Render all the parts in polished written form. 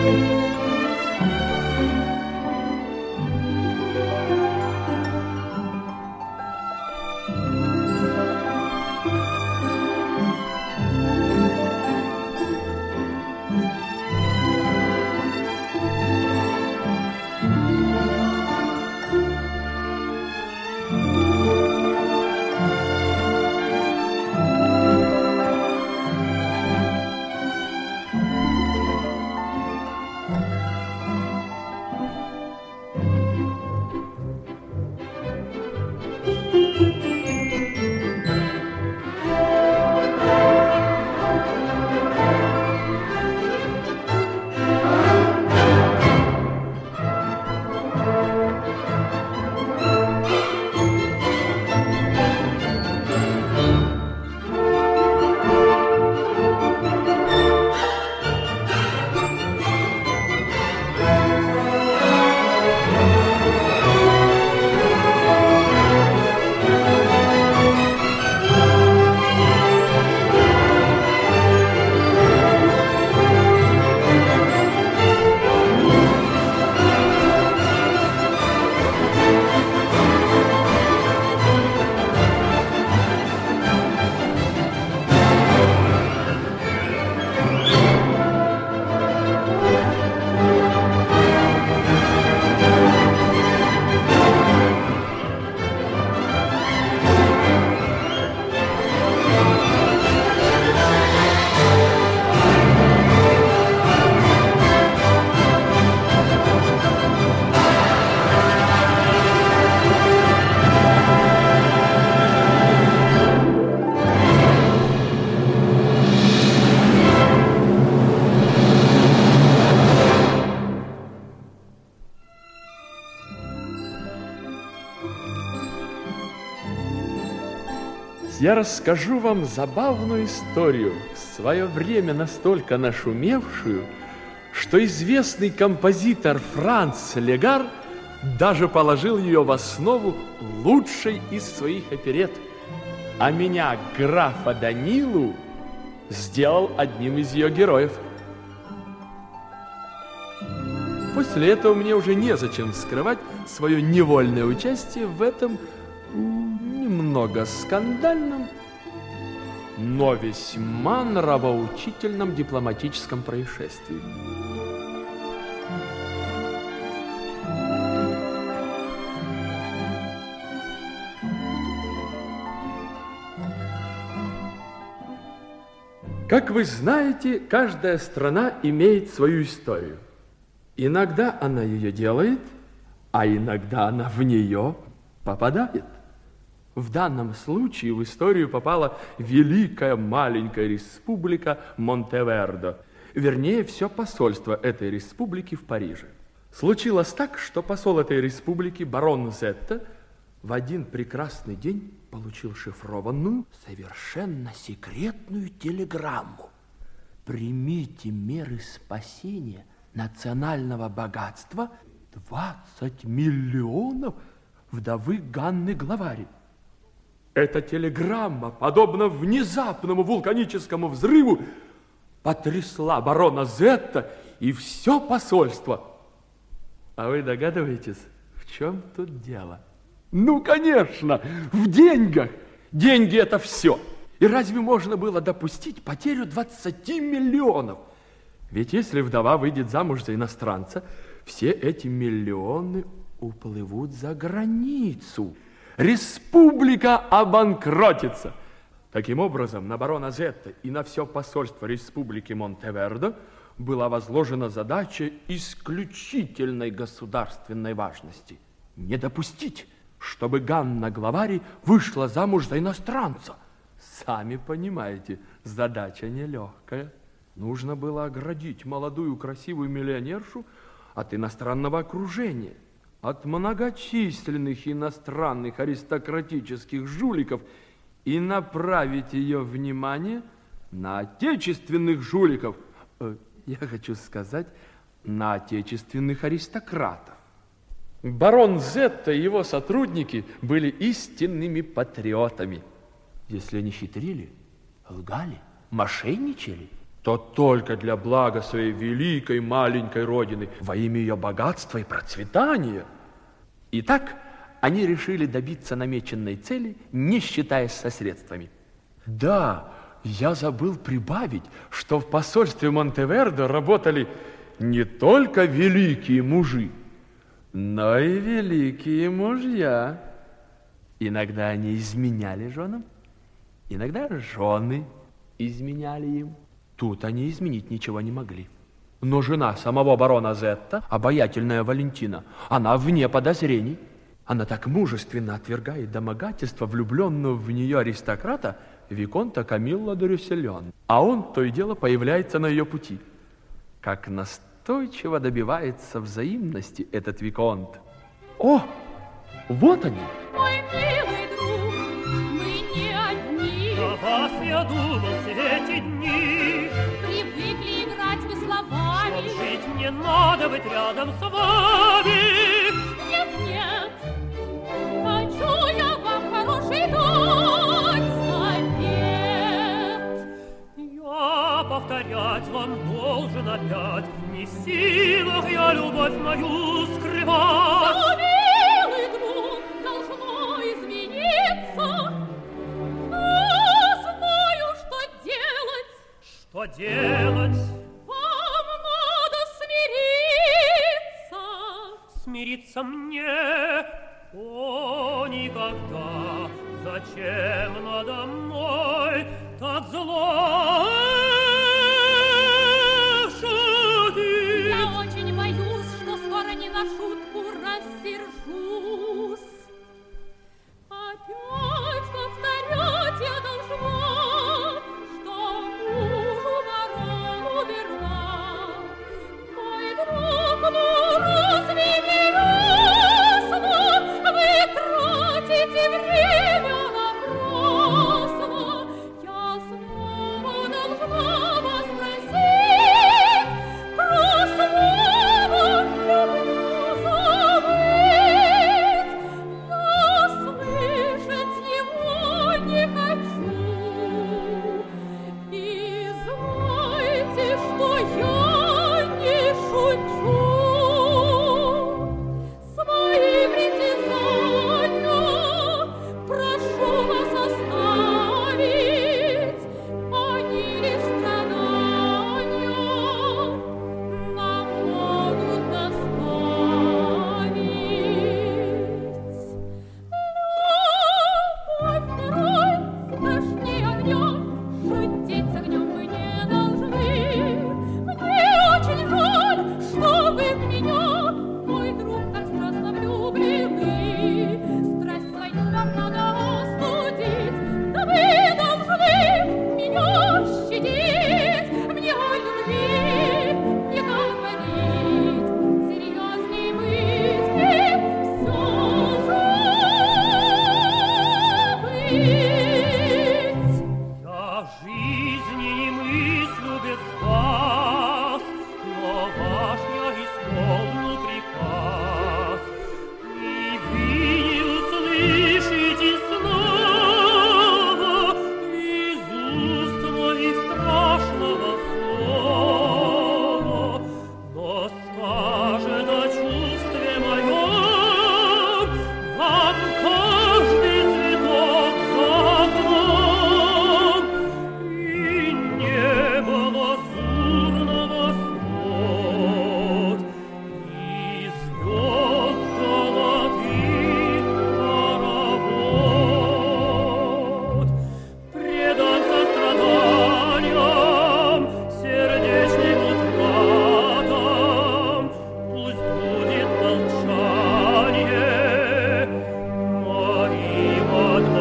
Я расскажу вам забавную историю, в свое время настолько нашумевшую, что известный композитор Франц Легар даже положил ее в основу лучшей из своих оперет, а меня, графа Данилу, сделал одним из ее героев. После этого мне уже незачем скрывать свое невольное участие в этом немного скандальном, но весьма нравоучительном дипломатическом происшествии. Как вы знаете, каждая страна имеет свою историю. Иногда она ее делает, а иногда она в нее попадает. В данном случае в историю попала великая маленькая республика Монтевердо, вернее, все посольство этой республики в Париже. Случилось так, что посол этой республики, барон Зетта, в один прекрасный день получил шифрованную, совершенно секретную телеграмму. Примите меры спасения национального богатства 20 миллионов вдовы Ганны Главари. Эта телеграмма, подобно внезапному вулканическому взрыву, потрясла барона Зетта и все посольство. А вы догадываетесь, в чем тут дело? Ну, конечно, в деньгах. Деньги – это все. И разве можно было допустить потерю 20 миллионов? Ведь если вдова выйдет замуж за иностранца, все эти миллионы уплывут за границу. Республика обанкротится. Таким образом, на барона Зетта и на все посольство республики Монтевердо была возложена задача исключительной государственной важности. Не допустить, чтобы Ганна Главари вышла замуж за иностранца. Сами понимаете, задача нелегкая. Нужно было оградить молодую красивую миллионершу от иностранного окружения, от многочисленных иностранных аристократических жуликов и направить ее внимание на отечественных жуликов, я хочу сказать, на отечественных аристократов. Барон Зетта и его сотрудники были истинными патриотами. Если они хитрили, лгали, мошенничали, то только для блага своей великой маленькой родины, во имя ее богатства и процветания. Итак, они решили добиться намеченной цели, не считаясь со средствами. Да, я забыл прибавить, что в посольстве Монтеверде работали не только великие мужи, но и великие мужья. Иногда они изменяли женам, иногда жены изменяли им. Тут они изменить ничего не могли. Но жена самого барона Зетта, обаятельная Валентина, она вне подозрений. Она так мужественно отвергает домогательство влюбленного в нее аристократа виконта Камилла де Рюссельон. А он то и дело появляется на ее пути. Как настойчиво добивается взаимности этот виконт. О, вот они! Мой милый друг, мы не одни. О вас я думал все эти дни. Привыкли играть вы словами. Чтоб жить мне надо быть рядом с вами. Нет, нет, хочу я вам хороший дать совет. Я повторять вам должен опять. Не в силах я любовь мою скрывать. О, милый друг, должно измениться. Знаю, что делать. Что делать? Вам надо смириться. Смириться мне? О, никогда. Зачем надо мной так зло шутить? Я очень боюсь, что скоро не на шутку рассержусь. Опять повторять я должна, что мужу барону верна. Мой друг, ну разве не ясно? Вы тратите время напрасно. Я снова должна вас просить про слово люблю забыть. Но слышать его не хочу. И знайте, что я не шучу. Свои притязания прошу вас оставить. Они лишь страдания нам могут доставить. Любовь второй страшнее огня, шутить с огнем мы не должны. Мне очень жаль, что вы в меня, мой друг, так страстно влюблены. Страсть свою вам надо остудить, да вы должны меня щадить. Мне о любви не говорить, серьезней быть и все забыть. Я жизни не мыслю без вас, но ваш я исполню приказ. И вы не услышите снова из уст моих страшного слова, но скажет о чувстве моем вам каждый цветок за окном. И небо лазурного свод, и звезд золотых хоровод. Предаться страданиям, сердечным утратам, пусть будет молчание моим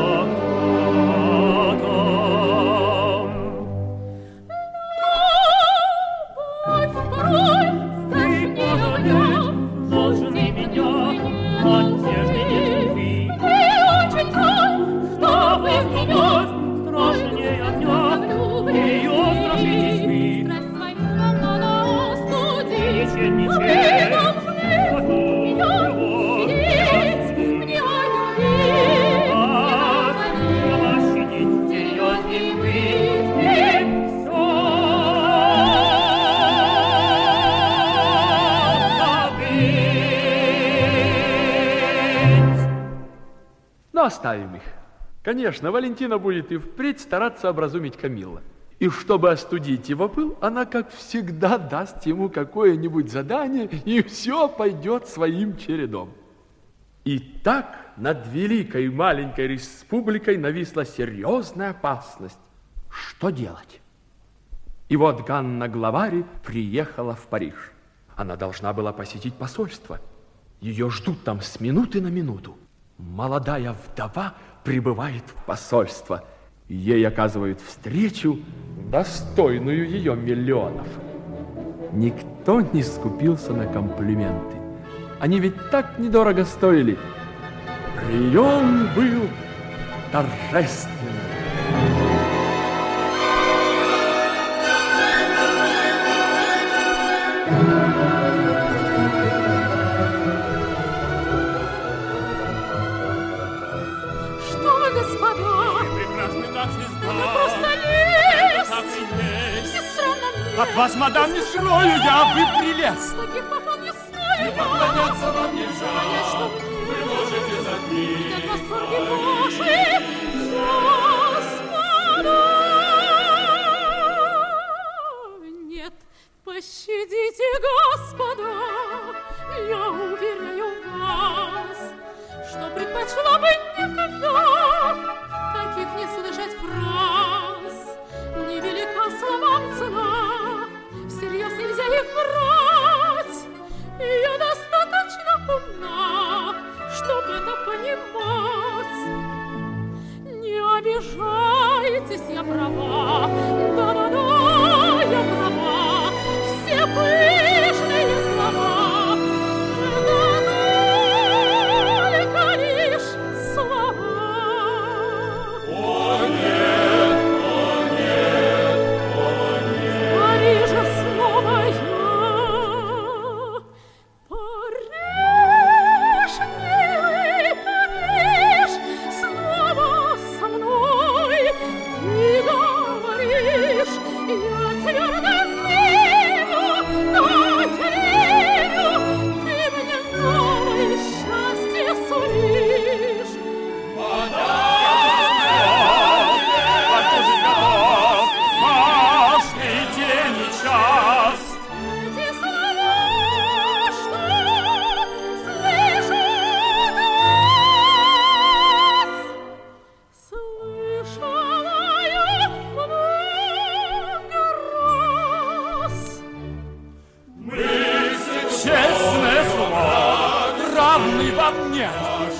адвокатом. Любовь второй страшнее огня, Должны меня надежды не любви. мне очень жаль, что вы в меня Страшнее огня, ее страшитесь вы. страсть свою вам надо остудить. Ничем, Но вы ничем. должны меня щадить. Мне о любви не говорить, серьезней быть и все оставим их. Конечно, Валентина будет и впредь стараться образумить Камилла. И чтобы остудить его пыл, она, как всегда, даст ему какое-нибудь задание, и все пойдет своим чередом. И так над великой и маленькой республикой нависла серьезная опасность. Что делать? И вот Ганна Главари приехала в Париж. Она должна была посетить посольство. Ее ждут там с минуты на минуту. Молодая вдова прибывает в посольство. Ей оказывают встречу, достойную ее миллионов. Никто не скупился на комплименты. Они ведь так недорого стоили. Прием был торжественный. Что вы, господа? Прекрасный, как звезда. Это просто лесть! Так и есть. Не странно мне. От вас, мадам, не скрою я, вы прелестны. Таких похвал не стою. Поклоняться вам нельзя. Понять, что вы можете затмить. ведь от восторги ваши, господа. Нет, пощадите, господа, я уверяю вас, что предпочла бы никогда таких не слышать фраз. Невелика словам цена, всерьез нельзя их брать. Я достаточно умна, чтобы это понимать. Не обижайтесь, я права, да-да-да, я права. Все пышные слова, это только лишь слова. О нет, о нет, о нет. В Париже снова я. Париж, милый Париж, снова со мной ты говоришь. Я твердо верю, но верю, ты мне новое счастье сулишь. Страшный день и час. Эти слова, что слышу вас, слышала я много раз. Честное слово, равный вам нет.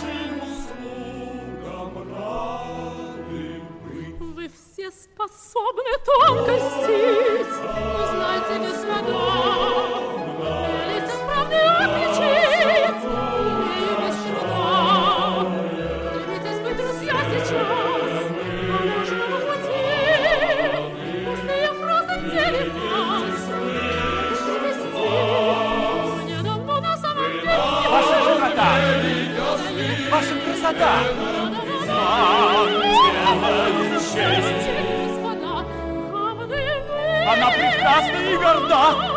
Вы все способны тонко льстить, но знаете, господа, лица правды отличить умею без труда. Держитесь вы, друзья, сейчас по ложному пути, пустые фразы делят нас. Держитесь стих, мне давно на самом деле Ваша красота, ваша красота. Делаю честь. господа, правды вы. Она прекрасна и горда.